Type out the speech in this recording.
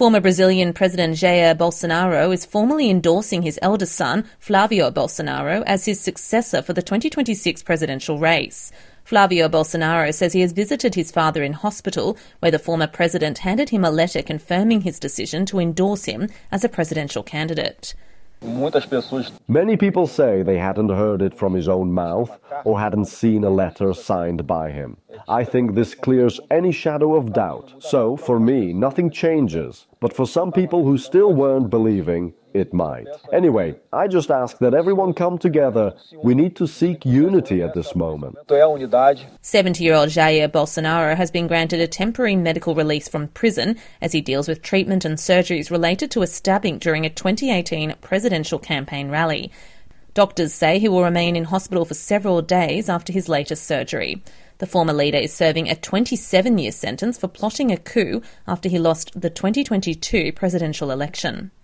Former Brazilian President Jair Bolsonaro is formally endorsing his eldest son, Flavio Bolsonaro, as his successor for the 2026 presidential race. Flavio Bolsonaro says he has visited his father in hospital, where the former president handed him a letter confirming his decision to endorse him as a presidential candidate. Many people say they hadn't heard it from his own mouth or hadn't seen a letter signed by him. I think this clears any shadow of doubt. So, for me, nothing changes. But for some people who still weren't believing, it might. Anyway, I just ask that everyone come together. We need to seek unity at this moment. 70-year-old Jair Bolsonaro has been granted a temporary medical release from prison as he deals with treatment and surgeries related to a stabbing during a 2018 presidential campaign rally. Doctors say he will remain in hospital for several days after his latest surgery. The former leader is serving a 27-year sentence for plotting a coup after he lost the 2022 presidential election.